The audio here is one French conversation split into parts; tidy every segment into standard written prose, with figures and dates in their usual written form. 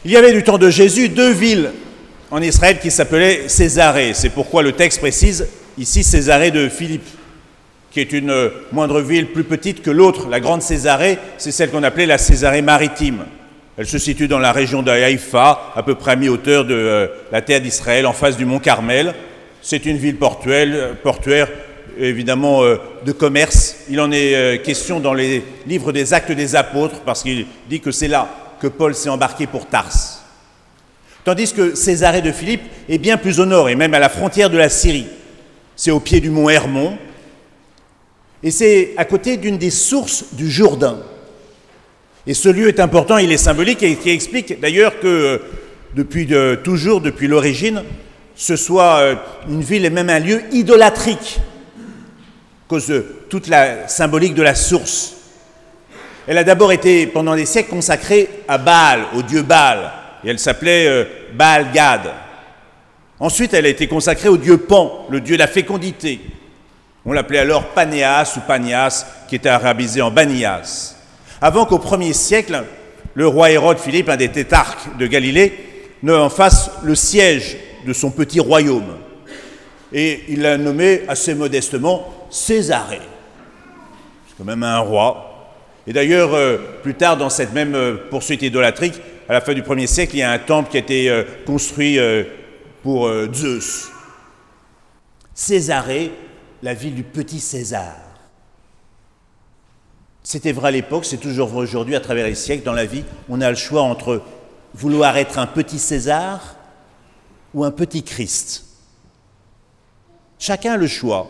Il y avait du temps de Jésus 2 villes en Israël qui s'appelaient Césarée. C'est pourquoi le texte précise ici Césarée de Philippe, qui est une moindre ville plus petite que l'autre. La grande Césarée, c'est celle qu'on appelait la Césarée maritime. Elle se situe dans la région de Haïfa, à peu près à mi-hauteur de la terre d'Israël, en face du mont Carmel. C'est une ville portuaire évidemment de commerce. Il en est question dans les livres des Actes des Apôtres, parce qu'il dit que c'est là que Paul s'est embarqué pour Tarse. Tandis que Césarée de Philippe est bien plus au nord, et même à la frontière de la Syrie. C'est au pied du mont Hermon, et c'est à côté d'une des sources du Jourdain. Et ce lieu est important, il est symbolique, et qui explique d'ailleurs que depuis toujours, depuis l'origine, ce soit une ville et même un lieu idolâtrique, à cause de toute la symbolique de la source. Elle a d'abord été, pendant des siècles, consacrée à Baal, au dieu Baal, et elle s'appelait Baal-Gad. Ensuite, elle a été consacrée au dieu Pan, le dieu de la fécondité. On l'appelait alors Panéas ou Panias, qui était arabisé en Banias. Avant qu'au 1er siècle, le roi Hérode Philippe, un des tétrarques de Galilée, ne en fasse le siège de son petit royaume. Et il l'a nommé assez modestement Césarée. C'est quand même un roi. Et d'ailleurs, plus tard, dans cette même poursuite idolâtrique, à la fin du 1er siècle, il y a un temple qui a été construit pour Zeus. Césarée, la ville du petit César. C'était vrai à l'époque, c'est toujours vrai aujourd'hui, à travers les siècles, dans la vie, on a le choix entre vouloir être un petit César ou un petit Christ. Chacun a le choix,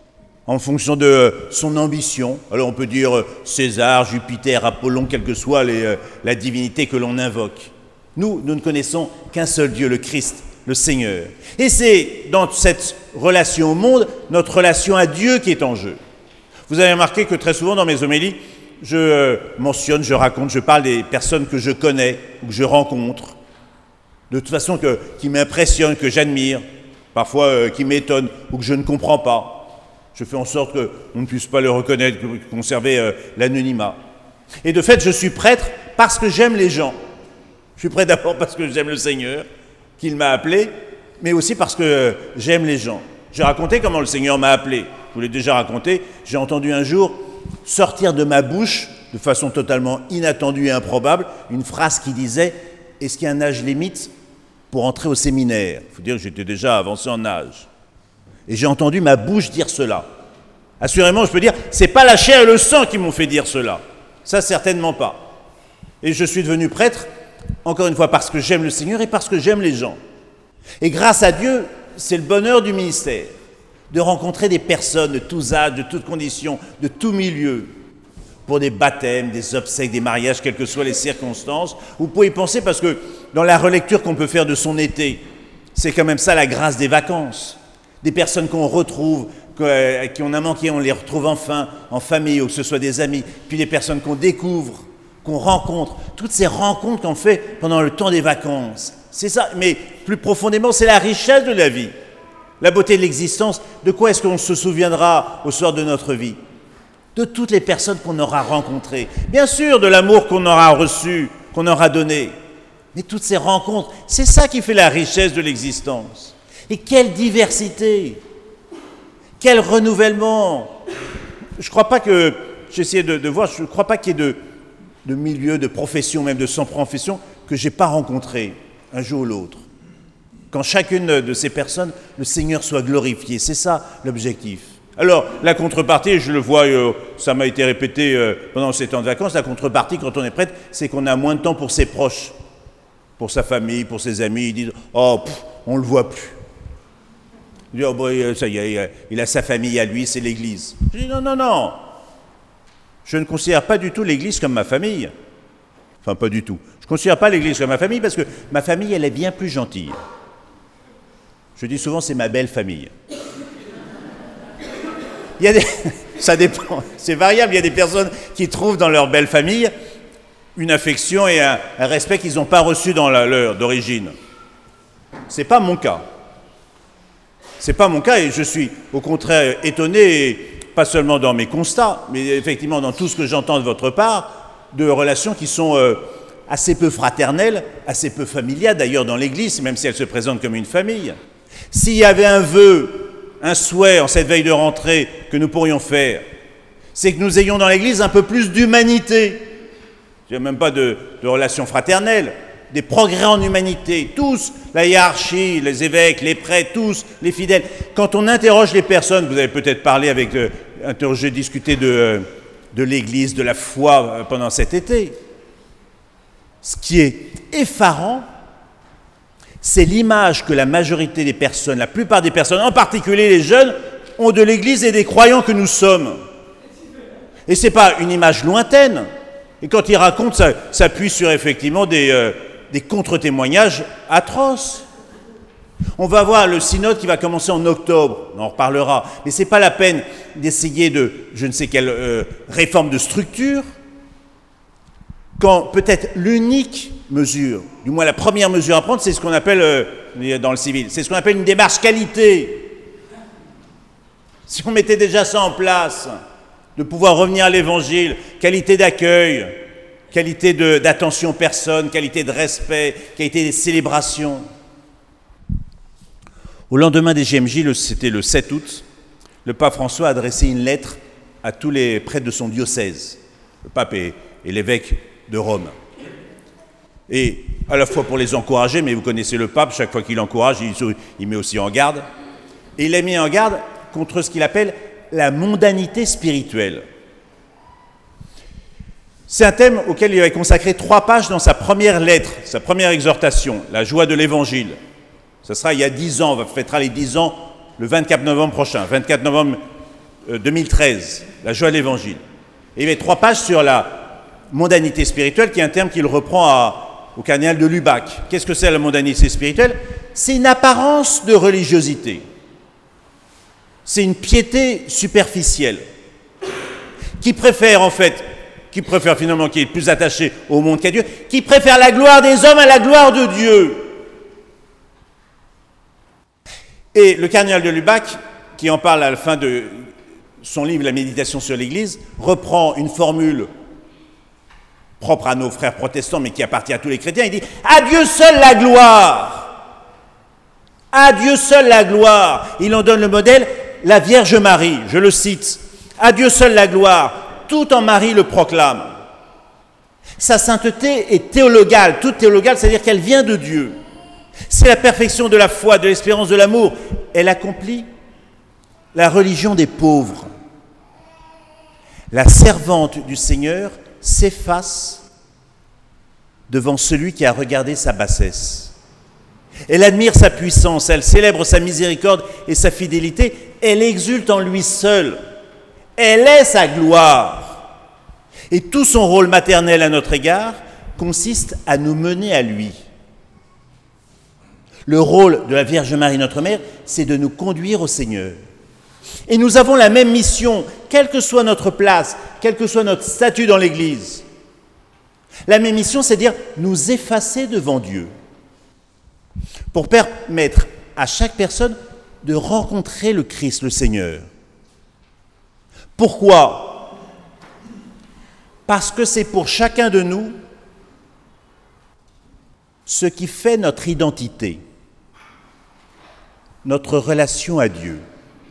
en fonction de son ambition. Alors on peut dire César, Jupiter, Apollon, quelle que soit la divinité que l'on invoque. Nous ne connaissons qu'un seul Dieu, le Christ, le Seigneur. Et c'est dans cette relation au monde, notre relation à Dieu qui est en jeu. Vous avez remarqué que très souvent dans mes homélies, je mentionne, je raconte, je parle des personnes que je connais ou que je rencontre, de toute façon qui m'impressionnent, que j'admire, parfois qui m'étonnent ou que je ne comprends pas. Je fais en sorte qu'on ne puisse pas le reconnaître, conserver l'anonymat. Et de fait, je suis prêtre parce que j'aime les gens. Je suis prêtre d'abord parce que j'aime le Seigneur, qu'il m'a appelé, mais aussi parce que j'aime les gens. J'ai raconté comment le Seigneur m'a appelé. Je vous l'ai déjà raconté. J'ai entendu un jour sortir de ma bouche, de façon totalement inattendue et improbable, une phrase qui disait « Est-ce qu'il y a un âge limite pour entrer au séminaire ?» Il faut dire que j'étais déjà avancé en âge. Et j'ai entendu ma bouche dire cela. Assurément, je peux dire, c'est pas la chair et le sang qui m'ont fait dire cela. Ça, certainement pas. Et je suis devenu prêtre, encore une fois, parce que j'aime le Seigneur et parce que j'aime les gens. Et grâce à Dieu, c'est le bonheur du ministère, de rencontrer des personnes de tous âges, de toutes conditions, de tout milieu, pour des baptêmes, des obsèques, des mariages, quelles que soient les circonstances. Vous pouvez y penser parce que dans la relecture qu'on peut faire de son été, c'est quand même ça la grâce des vacances. Des personnes qu'on retrouve, qui on a manqué, on les retrouve enfin en famille, ou que ce soit des amis, puis des personnes qu'on découvre, qu'on rencontre, toutes ces rencontres qu'on fait pendant le temps des vacances. C'est ça, mais plus profondément, c'est la richesse de la vie, la beauté de l'existence. De quoi est-ce qu'on se souviendra au soir de notre vie? De toutes les personnes qu'on aura rencontrées. Bien sûr, de l'amour qu'on aura reçu, qu'on aura donné. Mais toutes ces rencontres, c'est ça qui fait la richesse de l'existence. Et quelle diversité! Quel renouvellement! Je ne crois pas que, j'essayais de voir, je ne crois pas qu'il y ait de milieu, de profession, même de sans profession, que je n'ai pas rencontré un jour ou l'autre. Quand chacune de ces personnes, le Seigneur soit glorifié. C'est ça l'objectif. Alors, la contrepartie, je le vois, ça m'a été répété pendant ces temps de vacances, la contrepartie, quand on est prêtre, c'est qu'on a moins de temps pour ses proches, pour sa famille, pour ses amis. Ils disent « Oh, on ne le voit plus. » Ils disent « Oh, bon, ça y est, il a sa famille à lui, c'est l'Église. » Je dis « Non, non, non. Je ne considère pas du tout l'Église comme ma famille. Enfin, pas du tout. Je ne considère pas l'Église comme ma famille parce que ma famille, elle est bien plus gentille. Je dis souvent, c'est ma belle famille. Il y a ça dépend, c'est variable. Il y a des personnes qui trouvent dans leur belle famille une affection et un respect qu'ils n'ont pas reçu dans leur d'origine. C'est pas mon cas. C'est pas mon cas et je suis au contraire étonné, pas seulement dans mes constats, mais effectivement dans tout ce que j'entends de votre part, de relations qui sont assez peu fraternelle, assez peu familiale d'ailleurs dans l'Église, même si elle se présente comme une famille. S'il y avait un vœu, un souhait en cette veille de rentrée que nous pourrions faire, c'est que nous ayons dans l'Église un peu plus d'humanité. Je n'ai même pas de relations fraternelles, des progrès en humanité, tous, la hiérarchie, les évêques, les prêtres, tous, les fidèles. Quand on interroge les personnes, vous avez peut-être parlé avec, interrogé, discuté de l'Église, de la foi pendant cet été. Ce qui est effarant, c'est l'image que la majorité des personnes, la plupart des personnes, en particulier les jeunes, ont de l'Église et des croyants que nous sommes. Et ce n'est pas une image lointaine. Et quand ils racontent, ça s'appuie sur effectivement des contre-témoignages atroces. On va voir le synode qui va commencer en octobre, on en reparlera, mais ce n'est pas la peine d'essayer de je ne sais quelle réforme de structure, quand peut-être l'unique mesure, du moins la première mesure à prendre, c'est ce qu'on appelle, dans le civil, c'est ce qu'on appelle une démarche qualité. Si on mettait déjà ça en place, de pouvoir revenir à l'Évangile, qualité d'accueil, qualité d'attention aux personnes, qualité de respect, qualité des célébrations. Au lendemain des JMJ, c'était le 7 août, le pape François a adressé une lettre à tous les prêtres de son diocèse, le pape et l'évêque de Rome. Et à la fois pour les encourager, mais vous connaissez le pape, chaque fois qu'il encourage, il met aussi en garde. Et il a mis en garde contre ce qu'il appelle la mondanité spirituelle. C'est un thème auquel il avait consacré 3 pages dans sa première lettre, sa première exhortation, la joie de l'Évangile. Ce sera il y a 10 ans, on fêtera les 10 ans le 24 novembre prochain, 24 novembre 2013, la joie de l'Évangile. Et il y avait 3 pages sur la mondanité spirituelle, qui est un terme qu'il reprend au cardinal de Lubac. Qu'est-ce que c'est la mondanité spirituelle? C'est une apparence de religiosité. C'est une piété superficielle qui préfère finalement, qui est plus attaché au monde qu'à Dieu, qui préfère la gloire des hommes à la gloire de Dieu. Et le cardinal de Lubac, qui en parle à la fin de son livre « La méditation sur l'Église », reprend une formule propre à nos frères protestants, mais qui appartient à tous les chrétiens. Il dit « À Dieu seul la gloire !» À Dieu seul la gloire. Il en donne le modèle, la Vierge Marie, je le cite. « À Dieu seul la gloire !» Tout en Marie le proclame. Sa sainteté est théologale, toute théologale, c'est-à-dire qu'elle vient de Dieu. C'est la perfection de la foi, de l'espérance, de l'amour. Elle accomplit la religion des pauvres. La servante du Seigneur s'efface devant celui qui a regardé sa bassesse. Elle admire sa puissance, elle célèbre sa miséricorde et sa fidélité, elle exulte en lui seul. Elle est sa gloire. Et tout son rôle maternel à notre égard consiste à nous mener à lui. Le rôle de la Vierge Marie, notre mère, c'est de nous conduire au Seigneur. Et nous avons la même mission, quelle que soit notre place, quel que soit notre statut dans l'Église. La même mission, c'est dire nous effacer devant Dieu, pour permettre à chaque personne de rencontrer le Christ, le Seigneur. Pourquoi? Parce que c'est pour chacun de nous ce qui fait notre identité, notre relation à Dieu.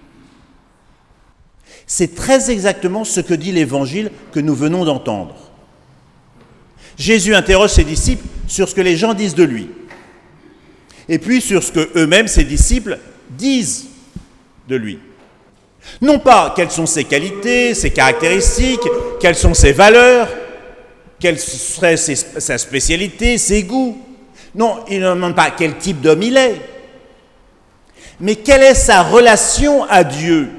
C'est très exactement ce que dit l'Évangile que nous venons d'entendre. Jésus interroge ses disciples sur ce que les gens disent de lui, et puis sur ce que eux-mêmes, ses disciples, disent de lui. Non pas quelles sont ses qualités, ses caractéristiques, quelles sont ses valeurs, quelle serait sa spécialité, ses goûts. Non, il ne demande pas quel type d'homme il est, mais quelle est sa relation à Dieu.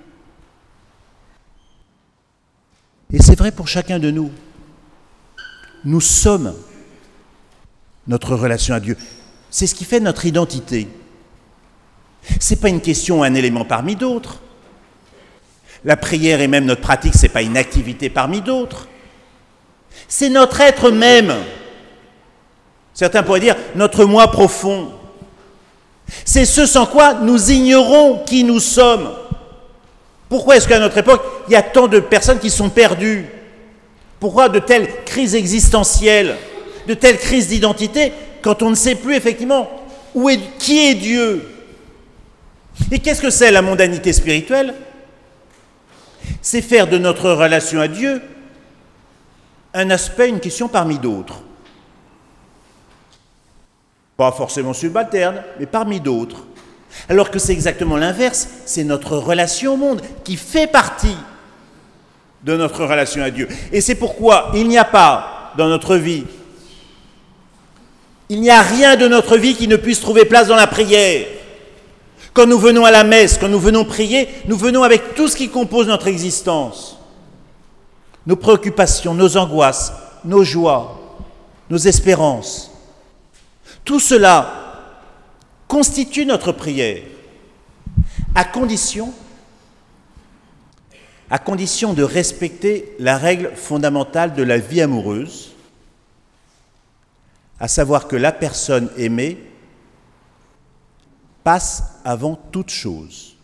Et c'est vrai pour chacun de nous. Nous sommes notre relation à Dieu. C'est ce qui fait notre identité. Ce n'est pas une question, un élément parmi d'autres. La prière et même notre pratique, ce n'est pas une activité parmi d'autres. C'est notre être même. Certains pourraient dire notre moi profond. C'est ce sans quoi nous ignorons qui nous sommes. Pourquoi est-ce qu'à notre époque, il y a tant de personnes qui sont perdues? Pourquoi de telles crises existentielles? de telles crises d'identité quand on ne sait plus effectivement qui est Dieu. Et qu'est-ce que c'est la mondanité spirituelle? C'est faire de notre relation à Dieu un aspect, une question parmi d'autres. Pas forcément subalterne, mais parmi d'autres. Alors que c'est exactement l'inverse, c'est notre relation au monde qui fait partie de notre relation à Dieu. Et c'est pourquoi il n'y a pas dans notre vie, il n'y a rien de notre vie qui ne puisse trouver place dans la prière. Quand nous venons à la messe, quand nous venons prier, nous venons avec tout ce qui compose notre existence. Nos préoccupations, nos angoisses, nos joies, nos espérances. Tout cela constitue notre prière, à condition de respecter la règle fondamentale de la vie amoureuse, à savoir que la personne aimée passe avant toute chose,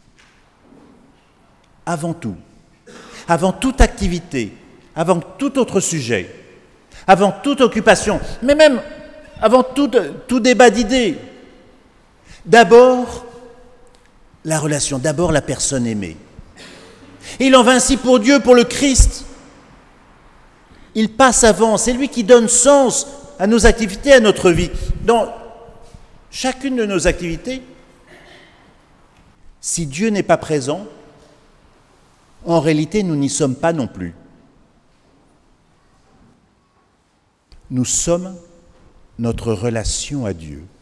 avant tout, avant toute activité, avant tout autre sujet, avant toute occupation, mais même avant tout débat d'idées. D'abord, la relation, d'abord la personne aimée. Et il en va ainsi pour Dieu, pour le Christ. Il passe avant, c'est lui qui donne sens à nos activités, à notre vie. Dans chacune de nos activités, si Dieu n'est pas présent, en réalité, nous n'y sommes pas non plus. Nous sommes notre relation à Dieu.